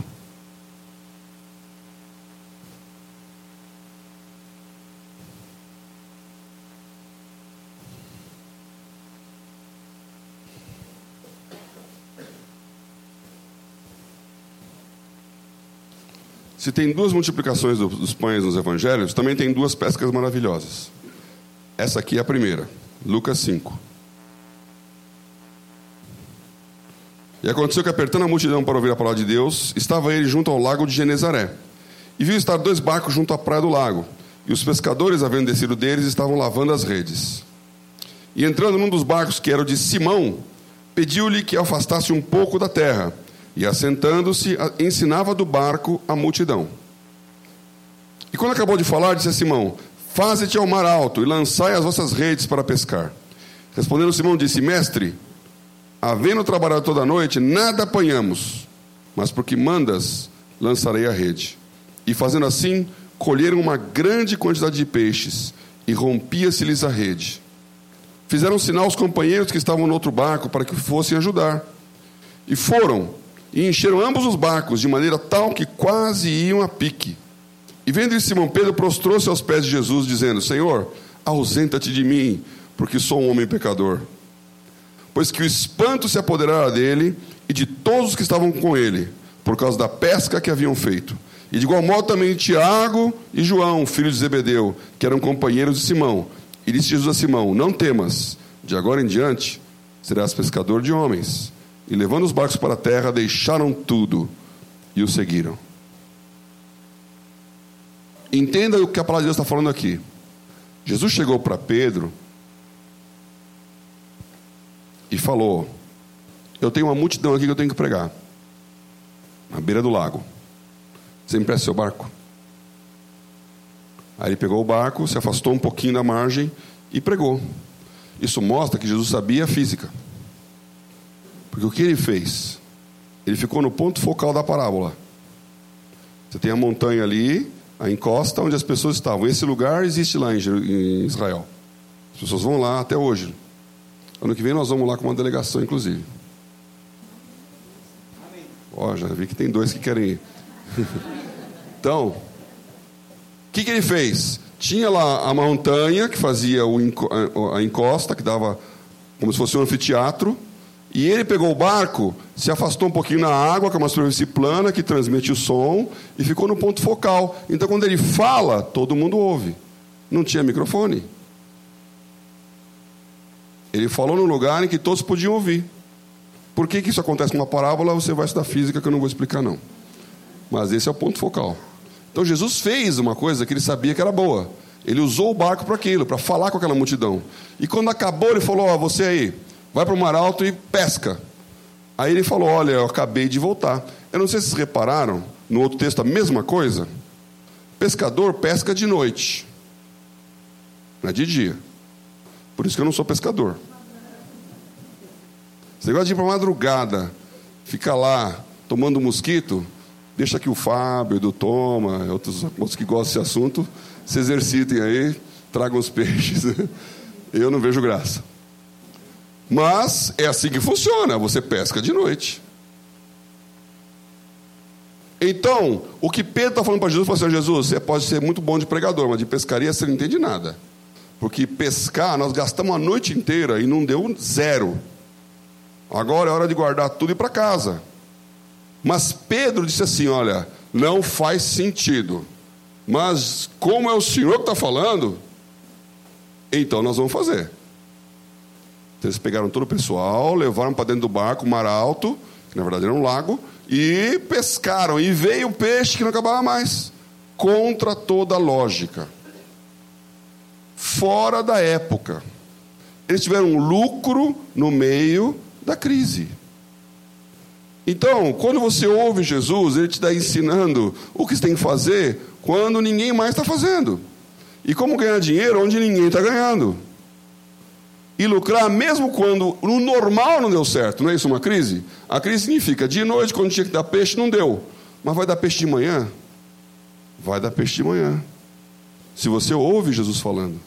Se tem duas multiplicações dos pães nos evangelhos, também tem duas pescas maravilhosas. Essa aqui é a primeira, Lucas cinco. E aconteceu que, apertando a multidão para ouvir a palavra de Deus, estava ele junto ao lago de Genezaré. E viu estar dois barcos junto à praia do lago. E os pescadores, havendo descido deles, estavam lavando as redes. E entrando num dos barcos, que era o de Simão, pediu-lhe que afastasse um pouco da terra. E, assentando-se, ensinava do barco a multidão. E quando acabou de falar, disse a Simão: faze-te ao mar alto e lançai as vossas redes para pescar. Respondendo Simão, disse: mestre, havendo trabalhado toda a noite, nada apanhamos, mas porque mandas, lançarei a rede. E fazendo assim, colheram uma grande quantidade de peixes, e rompia-se-lhes a rede. Fizeram sinal aos companheiros que estavam no outro barco, para que fossem ajudar. E foram, e encheram ambos os barcos, de maneira tal que quase iam a pique. E vendo Simão Pedro, prostrou-se aos pés de Jesus, dizendo: Senhor, ausenta-te de mim, porque sou um homem pecador. Pois que o espanto se apoderara dele e de todos os que estavam com ele, por causa da pesca que haviam feito. E de igual modo também Tiago e João, filhos de Zebedeu, que eram companheiros de Simão. E disse Jesus a Simão: não temas, de agora em diante serás pescador de homens. E levando os barcos para a terra, deixaram tudo e o seguiram. Entenda o que a palavra de Deus está falando aqui. Jesus chegou para Pedro e falou: eu tenho uma multidão aqui que eu tenho que pregar, na beira do lago. Você empresta seu barco? Aí ele pegou o barco, se afastou um pouquinho da margem e pregou. Isso mostra que Jesus sabia a física. Porque o que ele fez? Ele ficou no ponto focal da parábola. Você tem a montanha ali, a encosta onde as pessoas estavam. Esse lugar existe lá em Israel. As pessoas vão lá até hoje. Ano que vem nós vamos lá com uma delegação, inclusive. Ó, já vi que tem dois que querem ir. Então, o que, que ele fez? Tinha lá a montanha que fazia o, a encosta, que dava como se fosse um anfiteatro, e ele pegou o barco, se afastou um pouquinho na água, que é uma superfície plana, que transmite o som, e ficou no ponto focal. Então, quando ele fala, todo mundo ouve. Não tinha microfone. Ele falou num lugar em que todos podiam ouvir. Por que, que isso acontece numa parábola? Você vai estudar física, que eu não vou explicar, não. Mas esse é o ponto focal. Então, Jesus fez uma coisa que ele sabia que era boa. Ele usou o barco para aquilo, para falar com aquela multidão. E quando acabou, ele falou, ó, você aí, vai para o mar alto e pesca. Aí ele falou, olha, eu acabei de voltar. Eu não sei se vocês repararam, no outro texto a mesma coisa. Pescador pesca de noite. Não é de dia. Por isso que eu não sou pescador. Você gosta de ir para madrugada, ficar lá tomando mosquito, deixa que o Fábio, do Toma, outros, outros que gostam desse assunto, se exercitem aí, tragam os peixes. Eu não vejo graça. Mas é assim que funciona, você pesca de noite. Então, o que Pedro está falando para Jesus, falou assim, Jesus, você pode ser muito bom de pregador, mas de pescaria você não entende nada. Porque pescar, nós gastamos a noite inteira e não deu zero. Agora é hora de guardar tudo e ir para casa. Mas Pedro disse assim, olha, não faz sentido. Mas como é o Senhor que está falando, então nós vamos fazer. Então, eles pegaram todo o pessoal, levaram para dentro do barco, mar alto, que na verdade era um lago, e pescaram. E veio o peixe que não acabava mais. Contra toda a lógica. Fora da época. Eles tiveram um lucro no meio da crise. Então, quando você ouve Jesus, ele te está ensinando o que você tem que fazer quando ninguém mais está fazendo. E como ganhar dinheiro onde ninguém está ganhando. E lucrar mesmo quando no normal não deu certo. Não é isso uma crise? A crise significa, de noite, quando tinha que dar peixe, não deu. Mas vai dar peixe de manhã? Vai dar peixe de manhã. Se você ouve Jesus falando.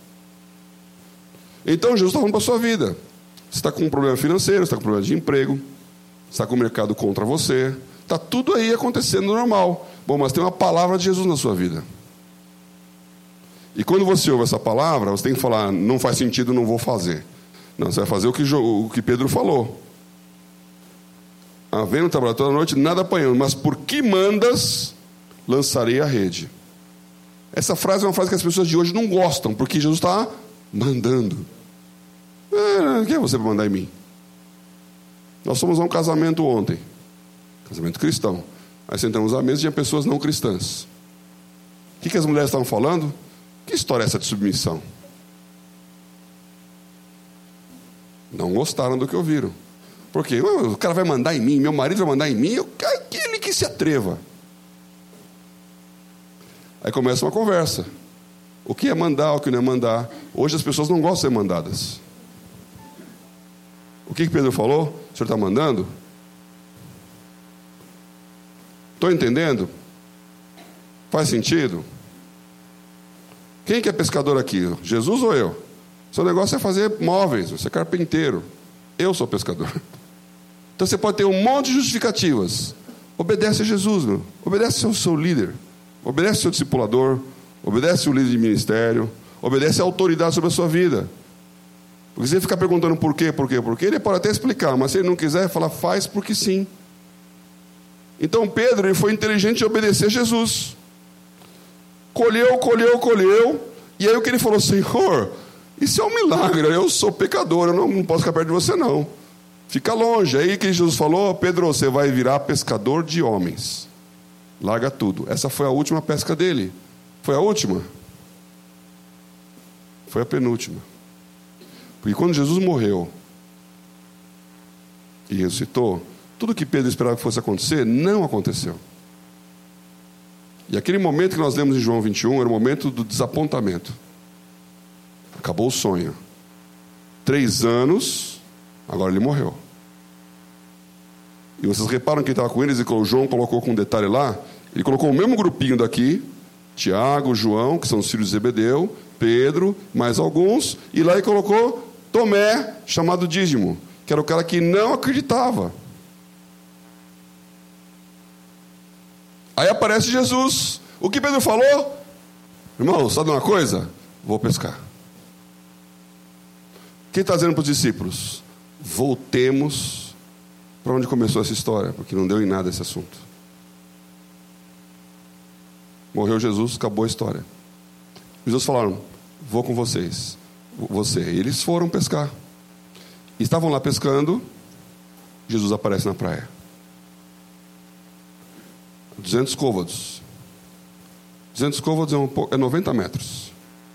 Então, Jesus está falando para a sua vida. Você está com um problema financeiro, você está com um problema de emprego, você está com o mercado contra você. Está tudo aí acontecendo normal. Bom, mas tem uma palavra de Jesus na sua vida. E quando você ouve essa palavra, você tem que falar, não faz sentido, não vou fazer. Não, você vai fazer o que, o que Pedro falou. Havendo trabalhado toda a noite, nada apanhando, mas por que mandas, lançarei a rede. Essa frase é uma frase que as pessoas de hoje não gostam, porque Jesus está mandando. É, quem é você para mandar em mim? Nós fomos a um casamento ontem, casamento cristão. Aí sentamos à mesa e tinha pessoas não cristãs. O que, que as mulheres estavam falando? Que história é essa de submissão? Não gostaram do que ouviram. Por quê? O cara vai mandar em mim, meu marido vai mandar em mim, eu, aquele que se atreva. Aí começa uma conversa. O que é mandar, o que não é mandar. Hoje as pessoas não gostam de ser mandadas. O que, que Pedro falou? O senhor está mandando? Estou entendendo? Faz sentido? Quem que é pescador aqui? Jesus ou eu? Seu negócio é fazer móveis, você é carpinteiro. Eu sou pescador. Então você pode ter um monte de justificativas. Obedece a Jesus, meu. Obedece ao seu líder. Obedece ao seu discipulador. Obedece ao líder de ministério. Obedece à autoridade sobre a sua vida. Porque você ficar perguntando por quê, por quê, por quê, ele pode até explicar, mas se ele não quiser, fala, faz porque sim. Então Pedro, ele foi inteligente em obedecer a Jesus. Colheu, colheu, colheu. E aí o que ele falou, Senhor, isso é um milagre, eu sou pecador, eu não, não posso ficar perto de você não. Fica longe. Aí que Jesus falou, Pedro, você vai virar pescador de homens. Larga tudo. Essa foi a última pesca dele. Foi a última? Foi a penúltima. Porque quando Jesus morreu e ressuscitou, tudo que Pedro esperava que fosse acontecer, não aconteceu. E aquele momento que nós lemos em João vinte e um, era o momento do desapontamento. Acabou o sonho. Três anos, agora ele morreu. E vocês reparam que ele estava com eles, e o João colocou com um detalhe lá, ele colocou o mesmo grupinho daqui, Tiago, João, que são os filhos de Zebedeu, Pedro, mais alguns, e lá ele colocou Tomé, chamado Dídimo, que era o cara que não acreditava. Aí aparece Jesus. O que Pedro falou? Irmão, sabe uma coisa? Vou pescar. Quem está dizendo para os discípulos? Voltemos para onde começou essa história, porque não deu em nada esse assunto. Morreu Jesus, acabou a história. Os outros falaram, vou com vocês. Você. E eles foram pescar. E estavam lá pescando, Jesus aparece na praia. duzentos côvados. duzentos côvados é, um, é noventa metros.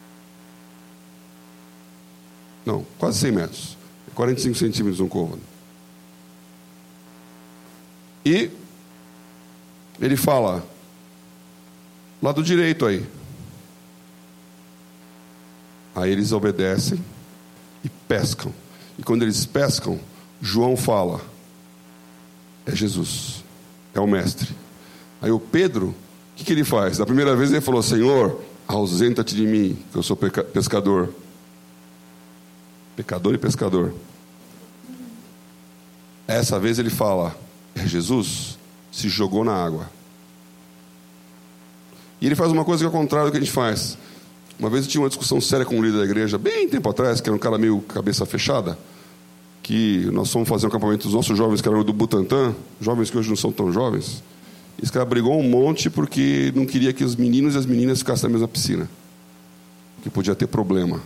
Não, quase cem metros. quarenta e cinco centímetros um côvado. E ele fala, lado direito aí. Aí eles obedecem e pescam. E quando eles pescam, João fala, é Jesus, é o mestre. Aí o Pedro, o que, que ele faz? Da primeira vez ele falou, Senhor, ausenta-te de mim, que eu sou peca- pescador. Pecador e pescador. Essa vez ele fala, é Jesus, se jogou na água. E ele faz uma coisa que é o contrário do que a gente faz. Uma vez eu tinha uma discussão séria com um líder da igreja, bem tempo atrás, que era um cara meio cabeça fechada, que nós fomos fazer um acampamento dos nossos jovens, que eram do Butantã, jovens que hoje não são tão jovens. Esse cara brigou um monte porque não queria que os meninos e as meninas ficassem na mesma piscina, que podia ter problema.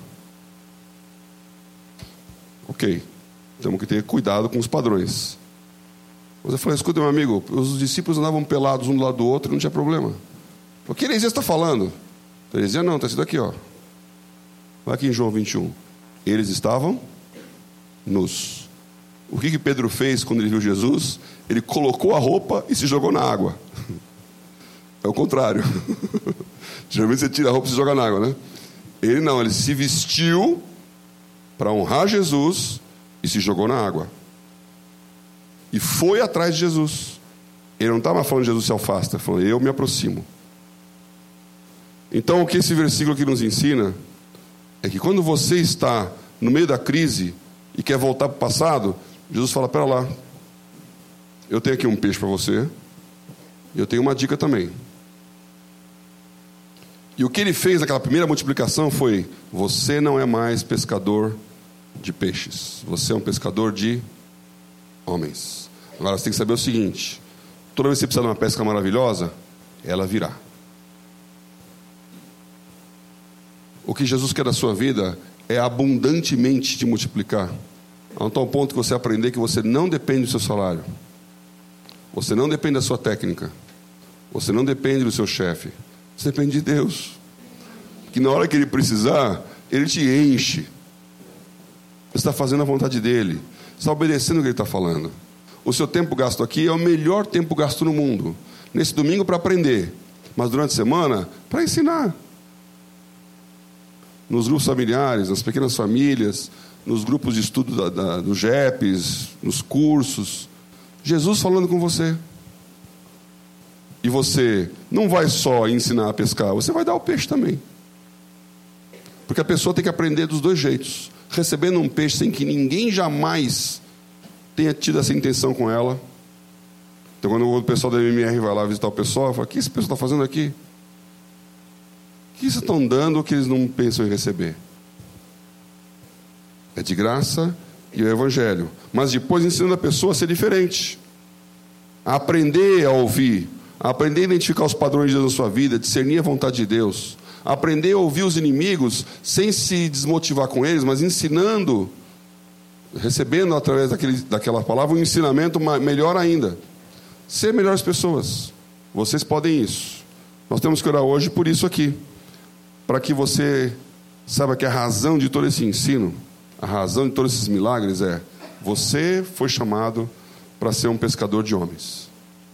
Ok, temos que ter cuidado com os padrões. Mas eu falei, escuta, meu amigo, os discípulos andavam pelados um do lado do outro e não tinha problema. O que Elisias está falando? Elisias não, está escrito aqui, ó. Vai aqui em João vinte e um. Eles estavam nus. O que que Pedro fez quando ele viu Jesus? Ele colocou a roupa e se jogou na água. É o contrário. Geralmente você tira a roupa e se joga na água, né? Ele não, ele se vestiu para honrar Jesus e se jogou na água. E foi atrás de Jesus. Ele não estava falando de Jesus se afasta, falando, eu me aproximo. Então o que esse versículo aqui nos ensina é que quando você está no meio da crise e quer voltar para o passado, Jesus fala, pera lá, eu tenho aqui um peixe para você, e eu tenho uma dica também. E o que ele fez naquela primeira multiplicação foi, você não é mais pescador de peixes, você é um pescador de homens. Agora você tem que saber o seguinte, toda vez que você precisar de uma pesca maravilhosa, ela virá. O que Jesus quer da sua vida é abundantemente te multiplicar, a um tal ponto que você aprender que você não depende do seu salário, você não depende da sua técnica, você não depende do seu chefe, você depende de Deus, que na hora que Ele precisar, Ele te enche. Você está fazendo a vontade dEle, você está obedecendo o que Ele está falando. O seu tempo gasto aqui é o melhor tempo gasto no mundo, nesse domingo para aprender, mas durante a semana para ensinar. Nos grupos familiares, nas pequenas famílias, nos grupos de estudo da, da, do G E P S, nos cursos, Jesus falando com você. E você não vai só ensinar a pescar, você vai dar o peixe também. Porque a pessoa tem que aprender dos dois jeitos. Recebendo um peixe sem que ninguém jamais tenha tido essa intenção com ela. Então quando o pessoal da M M R vai lá visitar o pessoal, fala, o que esse pessoal está fazendo aqui? O que vocês estão dando que eles não pensam em receber? É de graça e o Evangelho. Mas depois ensinando a pessoa a ser diferente. A aprender a ouvir. A aprender a identificar os padrões de Deus na sua vida. Discernir a vontade de Deus. A aprender a ouvir os inimigos sem se desmotivar com eles, mas ensinando, recebendo através daquele, daquela palavra um ensinamento melhor ainda. Ser melhores pessoas. Vocês podem isso. Nós temos que orar hoje por isso aqui. Para que você saiba que a razão de todo esse ensino, a razão de todos esses milagres é, você foi chamado para ser um pescador de homens.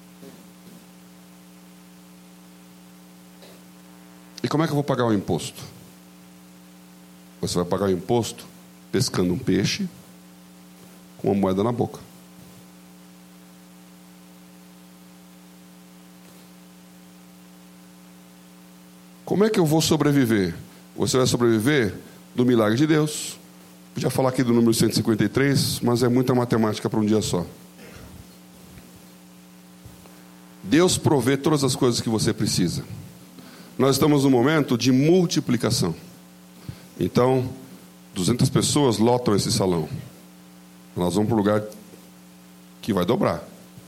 E como é que eu vou pagar o imposto? Você vai pagar o imposto pescando um peixe com uma moeda na boca. Como é que eu vou sobreviver? Você vai sobreviver do milagre de Deus. Podia falar aqui do número cento e cinquenta e três, mas é muita matemática para um dia só. Deus provê todas as coisas que você precisa. Nós estamos num momento de multiplicação. Então, duzentas pessoas lotam esse salão. Nós vamos para um lugar que vai dobrar.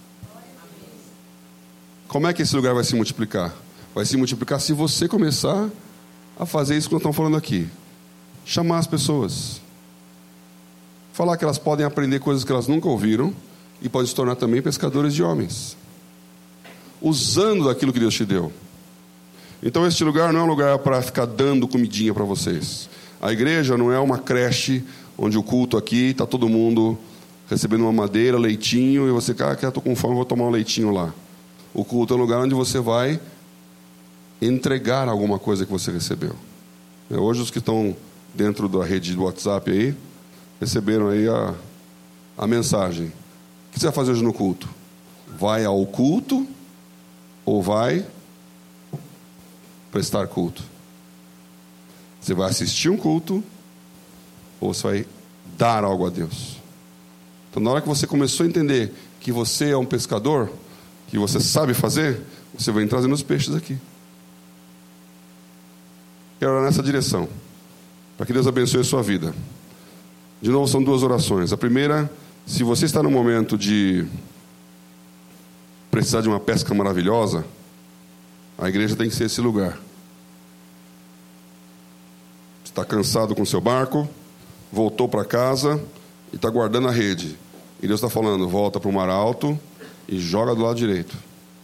Como é que esse lugar vai se multiplicar? Vai se multiplicar se você começar a fazer isso que nós estamos falando aqui. Chamar as pessoas. Falar que elas podem aprender coisas que elas nunca ouviram e podem se tornar também pescadores de homens. Usando daquilo que Deus te deu. Então este lugar não é um lugar para ficar dando comidinha para vocês. A igreja não é uma creche onde o culto aqui está todo mundo recebendo uma madeira, leitinho, e você, cara, ah, estou com fome, vou tomar um leitinho lá. O culto é um lugar onde você vai entregar alguma coisa que você recebeu. Hoje os que estão dentro da rede do WhatsApp aí, receberam aí a, a mensagem. O que você vai fazer hoje no culto? Vai ao culto ou vai prestar culto? Você vai assistir um culto ou você vai dar algo a Deus? Então, na hora que você começou a entender que você é um pescador, que você sabe fazer, você vem trazendo os peixes aqui. Quero orar nessa direção, para que Deus abençoe a sua vida. De novo, são duas orações. A primeira, se você está no momento de precisar de uma pesca maravilhosa, a igreja tem que ser esse lugar. Você está cansado com o seu barco, voltou para casa e está guardando a rede. E Deus está falando, volta para o mar alto e joga do lado direito.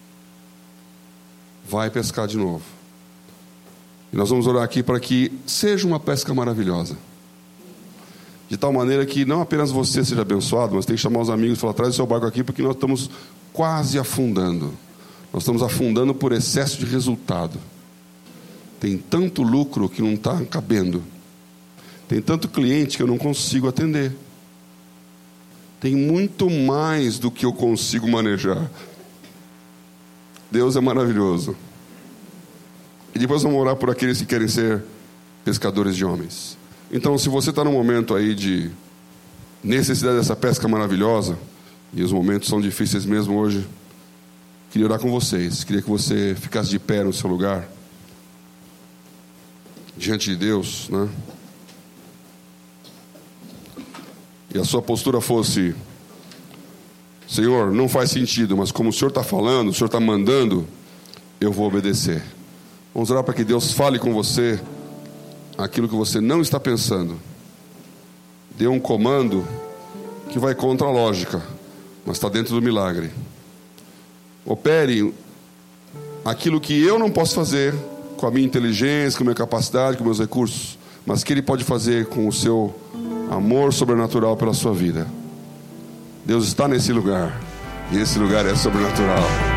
Vai pescar de novo. E nós vamos orar aqui para que seja uma pesca maravilhosa. De tal maneira que não apenas você seja abençoado, mas tem que chamar os amigos e falar, traz o seu barco aqui, porque nós estamos quase afundando. Nós estamos afundando por excesso de resultado. Tem tanto lucro que não está cabendo. Tem tanto cliente que eu não consigo atender. Tem muito mais do que eu consigo manejar. Deus é maravilhoso. E depois vamos orar por aqueles que querem ser pescadores de homens. Então, se você está num momento aí de necessidade dessa pesca maravilhosa, e os momentos são difíceis mesmo hoje, queria orar com vocês. Queria que você ficasse de pé no seu lugar, diante de Deus, né? E a sua postura fosse: Senhor, não faz sentido, mas como o Senhor está falando, o Senhor está mandando, eu vou obedecer. Vamos orar para que Deus fale com você aquilo que você não está pensando. Dê um comando que vai contra a lógica, mas está dentro do milagre. Opere aquilo que eu não posso fazer com a minha inteligência, com a minha capacidade, com meus recursos, mas que Ele pode fazer com o seu amor sobrenatural pela sua vida. Deus está nesse lugar, e esse lugar é sobrenatural.